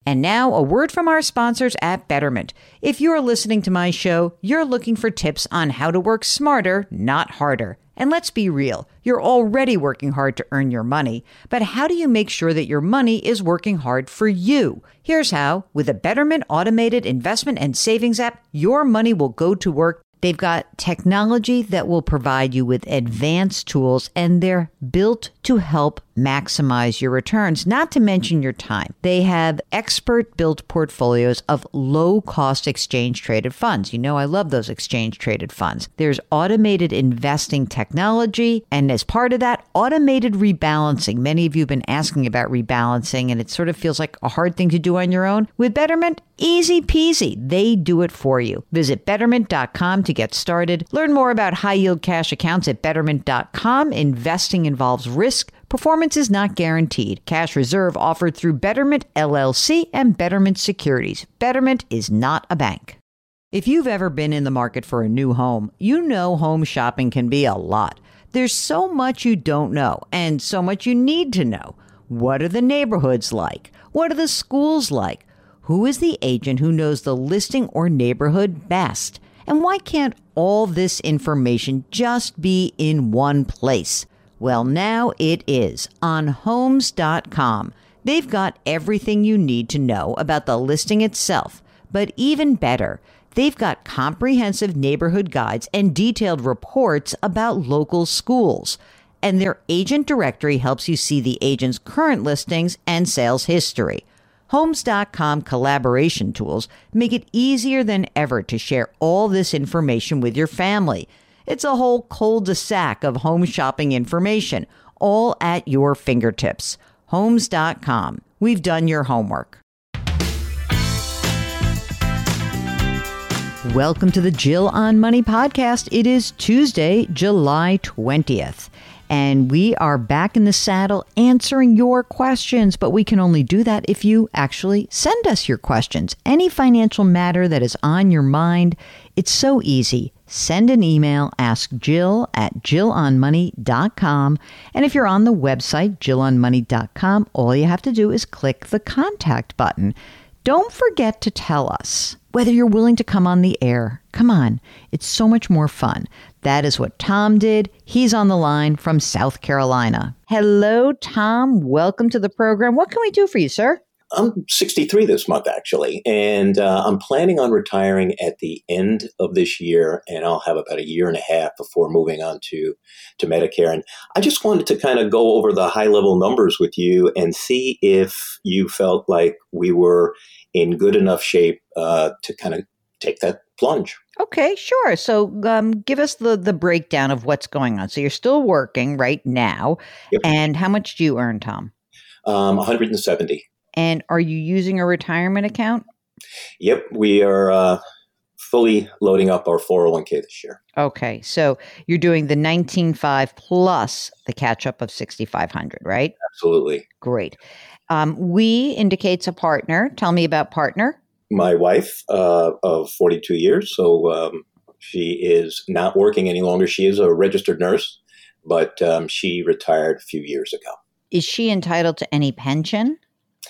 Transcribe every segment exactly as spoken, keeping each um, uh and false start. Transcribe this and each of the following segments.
And now, a word from our sponsors at Betterment. If you're listening to my show, you're looking for tips on how to work smarter, not harder. And let's be real, you're already working hard to earn your money, but how do you make sure that your money is working hard for you? Here's how. With a Betterment automated investment and savings app, your money will go to work. They've got technology that will provide you with advanced tools, and they're built to help maximize your returns, not to mention your time. They have expert-built portfolios of low-cost exchange-traded funds. You know I love those exchange-traded funds. There's automated investing technology, and as part of that, automated rebalancing. Many of you have been asking about rebalancing, and it sort of feels like a hard thing to do on your own. With Betterment, easy peasy. They do it for you. Visit betterment dot com to get started. Learn more about high-yield cash accounts at betterment dot com. Investing involves risk. Performance is not guaranteed. Cash reserve offered through Betterment L L C and Betterment Securities. Betterment is not a bank. If you've ever been in the market for a new home, you know home shopping can be a lot. There's so much you don't know and so much you need to know. What are the neighborhoods like? What are the schools like? Who is the agent who knows the listing or neighborhood best? And why can't all this information just be in one place? Well, now it is on homes dot com. They've got everything you need to know about the listing itself. But even better, they've got comprehensive neighborhood guides and detailed reports about local schools. And their agent directory helps you see the agent's current listings and sales history. homes dot com collaboration tools make it easier than ever to share all this information with your family. It's a whole cul-de-sac of home shopping information, all at your fingertips. homes dot com. We've done your homework. Welcome to the Jill on Money podcast. It is Tuesday, July twentieth. And we are back in the saddle answering your questions, but we can only do that if you actually send us your questions. Any financial matter that is on your mind, it's so easy. Send an email, ask Jill at jill on money dot com. And if you're on the website, jill on money dot com, all you have to do is click the contact button. Don't forget to tell us whether you're willing to come on the air. Come on, it's so much more fun. That is what Tom did. He's on the line from South Carolina. Hello, Tom. Welcome to the program. What can we do for you, sir? I'm sixty-three this month, actually, and uh, I'm planning on retiring at the end of this year, and I'll have about a year and a half before moving on to, to Medicare. And I just wanted to kind of go over the high-level numbers with you and see if you felt like we were in good enough shape uh, to kind of take that plunge. Okay, sure. So um, give us the, the breakdown of what's going on. So you're still working right now, Yep. And how much do you earn, Tom? Um, one hundred seventy. And are you using a retirement account? Yep, we are uh, fully loading up our four oh one k this year. Okay, so you're doing the nineteen five plus the catch-up of sixty-five hundred, right? Absolutely. Great. Um, we indicates a partner. Tell me about partner. My wife uh, of forty-two years, so um, she is not working any longer. She is a registered nurse, but um, she retired a few years ago. Is she entitled to any pension?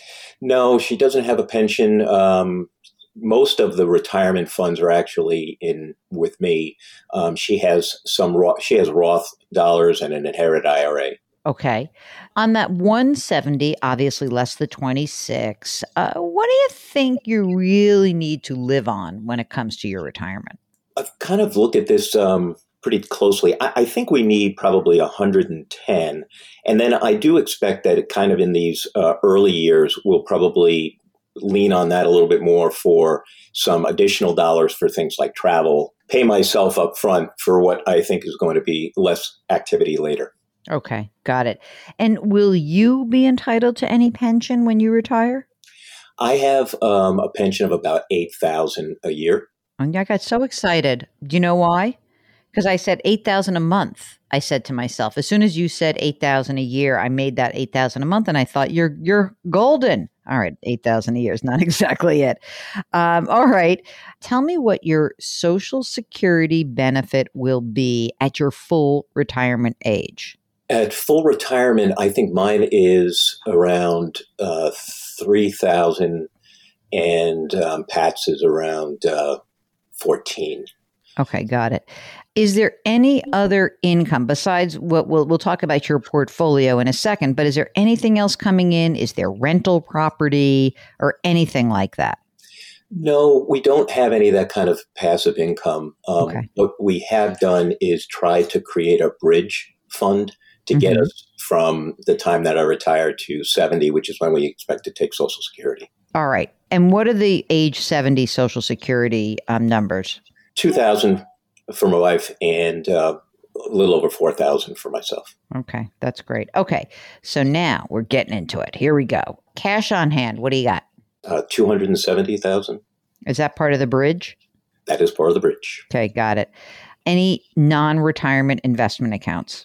No, she doesn't have a pension. Um, most of the retirement funds are actually in with me. Um, she has some Roth, she has Roth dollars and an inherited I R A. Okay. On that one seventy, obviously less than twenty-six, uh, what do you think you really need to live on when it comes to your retirement? I've kind of looked at this um, pretty closely. I, I think we need probably one hundred ten. And then I do expect that it kind of in these uh, early years, we'll probably lean on that a little bit more for some additional dollars for things like travel, pay myself up front for what I think is going to be less activity later. Okay, got it. And will you be entitled to any pension when you retire? I have um, a pension of about eight thousand dollars a year. And I got so excited. Do you know why? Because I said eight thousand dollars a month. I said to myself, as soon as you said eight thousand dollars a year, I made that eight thousand dollars a month, and I thought, you're you're golden. All right, eight thousand dollars a year is not exactly it. Um, all right. Tell me what your Social Security benefit will be at your full retirement age. At full retirement, I think mine is around uh, three thousand and um, Pat's is around uh, fourteen. Okay, got it. Is there any other income besides what we'll we'll talk about your portfolio in a second, but is there anything else coming in? Is there rental property or anything like that? No, we don't have any of that kind of passive income. Um, Okay. What we have done is try to create a bridge fund to Mm-hmm. get us from the time that I retire to seventy, which is when we expect to take Social Security. All right. And what are the age seventy Social Security um, numbers? two thousand for my wife and uh, a little over four thousand for myself. Okay, that's great. Okay, so now we're getting into it. Here we go. Cash on hand. What do you got? Uh, two hundred seventy thousand. Is that part of the bridge? That is part of the bridge. Okay, got it. Any non-retirement investment accounts?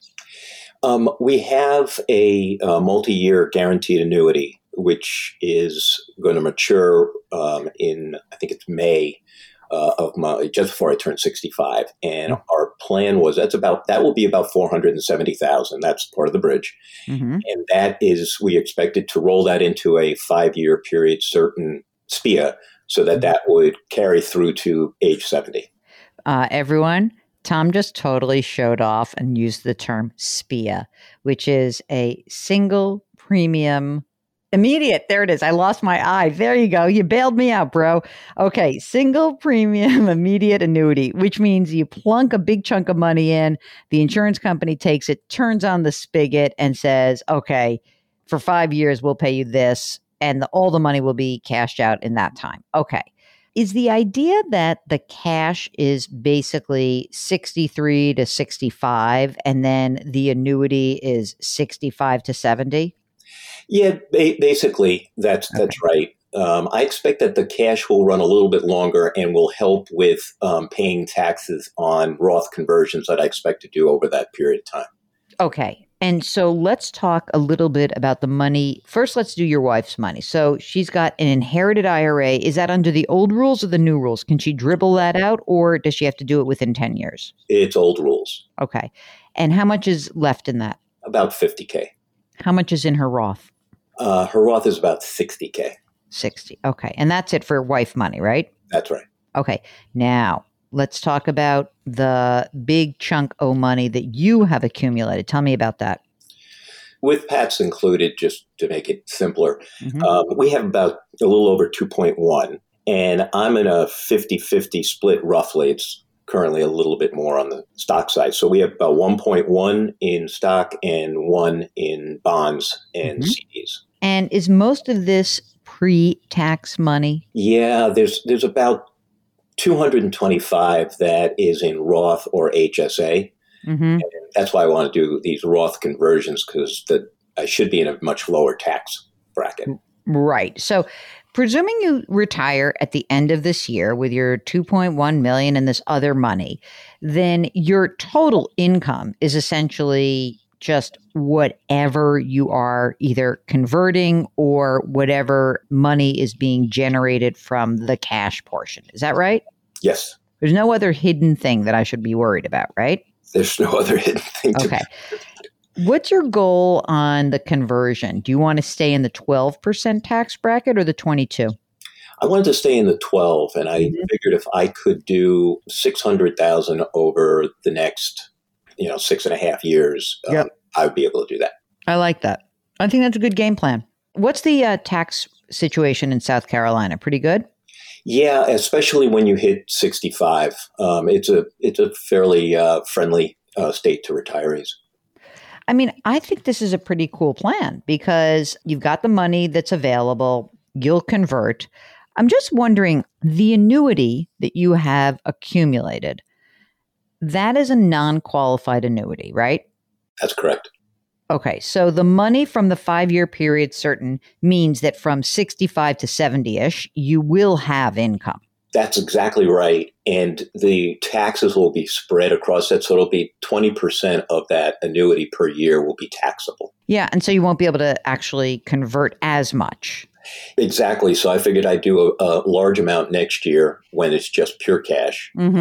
Um, we have a, uh multi-year guaranteed annuity, which is going to mature um, in, I think it's May uh, of my, just before I turn sixty-five. And our plan was that's about, that will be about four hundred seventy thousand. That's part of the bridge. Mm-hmm. And that is, we expected to roll that into a five-year period certain S P I A so that that would carry through to age seventy. Uh, everyone, Tom just totally showed off and used the term S P I A, which is a single premium immediate. There it is. I lost my eye. There you go. You bailed me out, bro. Okay. Single premium immediate annuity, which means you plunk a big chunk of money in, the insurance company takes it, turns on the spigot and says, okay, for five years, we'll pay you this. And the, all the money will be cashed out in that time. Okay. Is the idea that the cash is basically sixty-three to sixty-five and then the annuity is sixty-five to seventy? Yeah, ba- basically, that's that's right. Um, I expect that the cash will run a little bit longer and will help with um, paying taxes on Roth conversions that I expect to do over that period of time. Okay. And so let's talk a little bit about the money. First, let's do your wife's money. So she's got an inherited I R A. Is that under the old rules or the new rules? Can she dribble that out or does she have to do it within ten years? It's old rules. Okay. And how much is left in that? About fifty K. How much is in her Roth? Uh, her Roth is about sixty K. sixty. Okay. And that's it for wife money, right? That's right. Okay. Now, let's talk about the big chunk of money that you have accumulated. Tell me about that. With Pat's included, just to make it simpler, Mm-hmm. um, we have about a little over two point one, and I'm in a fifty-fifty split roughly. It's currently a little bit more on the stock side. So we have about one point one in stock and one in bonds and Mhm. C Ds. And is most of this pre-tax money? Yeah, there's there's about two hundred twenty-five that is in Roth or H S A. Mm-hmm. And that's why I want to do these Roth conversions because the I should be in a much lower tax bracket. Right. So presuming you retire at the end of this year with your two point one million and this other money, then your total income is essentially just whatever you are either converting or whatever money is being generated from the cash portion. Is that right? Yes, There's no other hidden thing that I should be worried about, right? there's no other hidden thing to Okay. What's your goal on the conversion? Do you want to stay in the twelve percent tax bracket or the twenty-two? I wanted to stay in the twelve, and I Mhm. figured if I could do six hundred thousand over the next, you know, six and a half years, um, Yep. I would be able to do that. I like that. I think that's a good game plan. What's the uh, tax situation in South Carolina? Pretty good? Yeah, especially when you hit sixty-five, um, it's a it's a fairly uh, friendly uh, state to retirees. I mean, I think this is a pretty cool plan because you've got the money that's available. You'll convert. I'm just wondering, the annuity that you have accumulated, that is a non-qualified annuity, right? That's correct. Okay, so the money from the five-year period certain means that from sixty-five to seventy-ish, you will have income. That's exactly right. And the taxes will be spread across that. So it'll be twenty percent of that annuity per year will be taxable. Yeah, and so you won't be able to actually convert as much. Exactly. So I figured I'd do a, a large amount next year when it's just pure cash. Mm-hmm. Uh,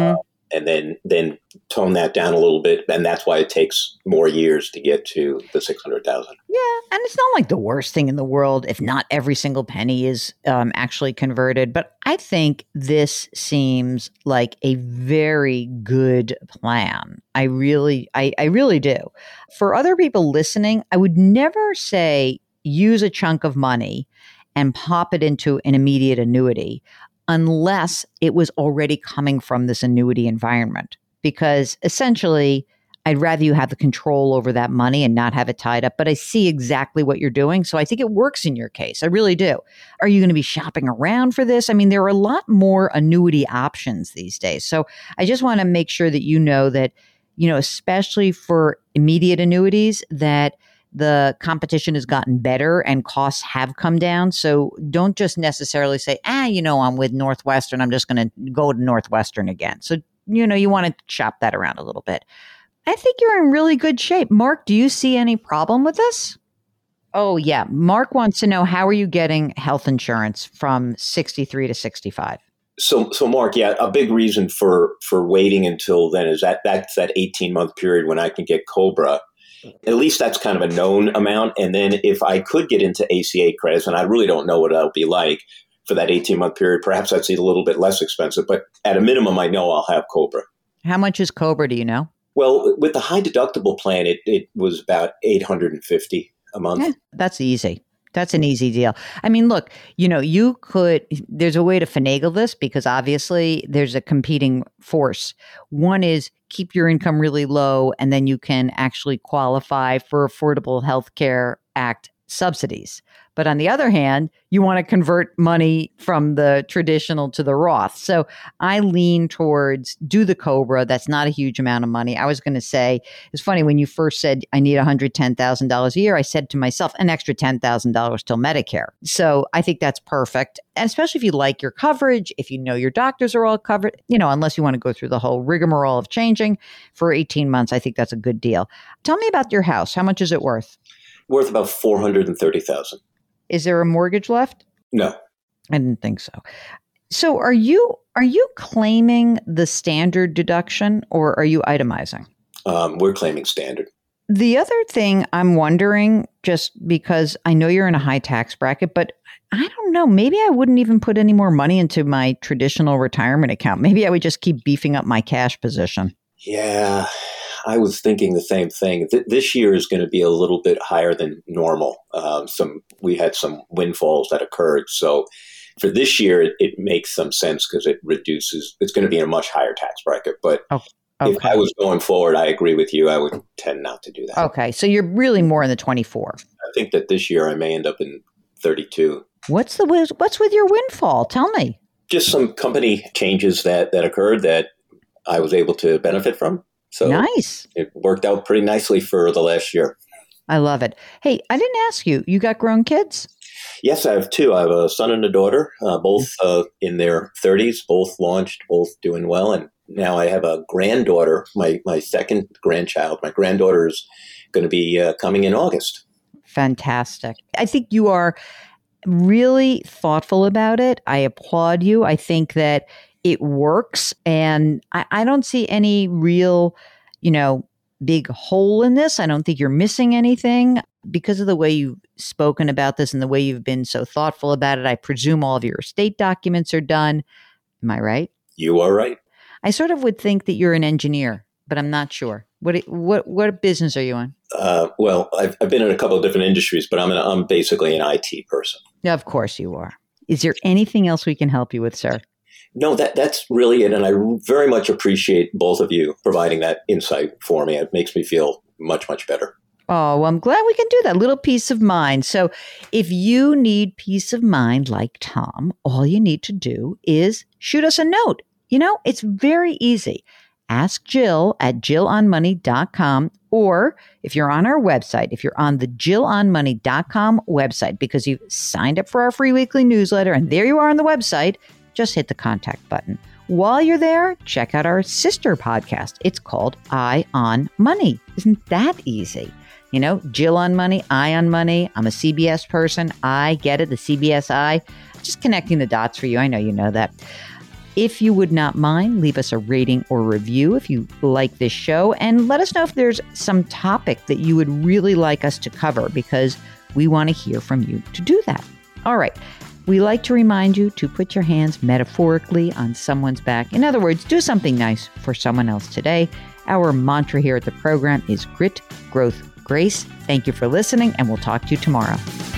and then then tone that down a little bit. And that's why it takes more years to get to the six hundred thousand. Yeah. And it's not like the worst thing in the world if not every single penny is um, actually converted. But I think this seems like a very good plan. I really, I, I really do. For other people listening, I would never say use a chunk of money and pop it into an immediate annuity unless it was already coming from this annuity environment. Because essentially, I'd rather you have the control over that money and not have it tied up. But I see exactly what you're doing. So I think it works in your case. I really do. Are you going to be shopping around for this? I mean, there are a lot more annuity options these days. So I just want to make sure that you know that, you know, especially for immediate annuities, that the competition has gotten better and costs have come down. So don't just necessarily say, ah, you know, I'm with Northwestern. I'm just going to go to Northwestern again. So, you know, you want to shop that around a little bit. I think you're in really good shape. Mark, do you see any problem with this? Oh, yeah. Mark wants to know, how are you getting health insurance from sixty-three to sixty-five? So, so Mark, yeah, a big reason for, for waiting until then is that that's that eighteen month period when I can get COBRA. At least that's kind of a known amount. And then if I could get into A C A credits, and I really don't know what that'll be like for that eighteen month period, perhaps that's a little bit less expensive, but at a minimum, I know I'll have COBRA. How much is COBRA? Do you know? Well, with the high deductible plan, it, it was about eight hundred fifty a month. Yeah, that's easy. That's an easy deal. I mean, look, you know, you could, there's a way to finagle this because obviously there's a competing force. One is keep your income really low, and then you can actually qualify for Affordable Health Care Act subsidies. But on the other hand, you want to convert money from the traditional to the Roth. So I lean towards do the COBRA. That's not a huge amount of money. I was going to say, it's funny, when you first said I need one hundred ten thousand dollars a year, I said to myself, an extra ten thousand dollars till Medicare. So I think that's perfect. And especially if you like your coverage, if you know your doctors are all covered, you know, unless you want to go through the whole rigmarole of changing for eighteen months, I think that's a good deal. Tell me about your house. How much is it worth? Worth about four hundred thirty thousand dollars. Is there a mortgage left? No. I didn't think so. So are you are you claiming the standard deduction, or are you itemizing? Um, we're claiming standard. The other thing I'm wondering, just because I know you're in a high tax bracket, but I don't know, maybe I wouldn't even put any more money into my traditional retirement account. Maybe I would just keep beefing up my cash position. Yeah, I was thinking the same thing. Th- this year is going to be a little bit higher than normal. Um, some we had some windfalls that occurred. So for this year, it, it makes some sense because it reduces. It's going to be in a much higher tax bracket. But oh, okay. if I was going forward, I agree with you. I would tend not to do that. Okay, so you're really more in the twenty-four. I think that this year I may end up in thirty-two. What's the what's with your windfall? Tell me. Just some company changes that that occurred that I was able to benefit from. So nice. It worked out pretty nicely for the last year. I love it. Hey, I didn't ask you, you got grown kids? Yes, I have two. I have a son and a daughter, uh, both uh, in their thirties, both launched, both doing well. And now I have a granddaughter, my, my second grandchild. My granddaughter is going to be uh, coming in August. Fantastic. I think you are really thoughtful about it. I applaud you. I think that it works. And I, I don't see any real, you know, big hole in this. I don't think you're missing anything because of the way you've spoken about this and the way you've been so thoughtful about it. I presume all of your estate documents are done. Am I right? You are right. I sort of would think that you're an engineer, but I'm not sure. What what what business are you in? Uh, well, I've, I've been in a couple of different industries, but I'm an, I'm basically an I T person. Yeah, of course you are. Is there anything else we can help you with, sir? No, that that's really it. And I very much appreciate both of you providing that insight for me. It makes me feel much, much better. Oh, well, I'm glad we can do that. Little peace of mind. So if you need peace of mind like Tom, all you need to do is shoot us a note. You know, it's very easy. Ask Jill at jill on money dot com, or if you're on our website, if you're on the jill on money dot com website, because you've signed up for our free weekly newsletter and there you are on the website, just hit the contact button. While you're there, check out our sister podcast. It's called Eye on Money. Isn't that easy? You know, Jill on Money, Eye on Money. I'm a C B S person. I get it, the C B S I. Just connecting the dots for you. I know you know that. If you would not mind, leave us a rating or review if you like this show, and let us know if there's some topic that you would really like us to cover, because we want to hear from you to do that. All right. We like to remind you to put your hands metaphorically on someone's back. In other words, do something nice for someone else today. Our mantra here at the program is grit, growth, grace. Thank you for listening, and we'll talk to you tomorrow.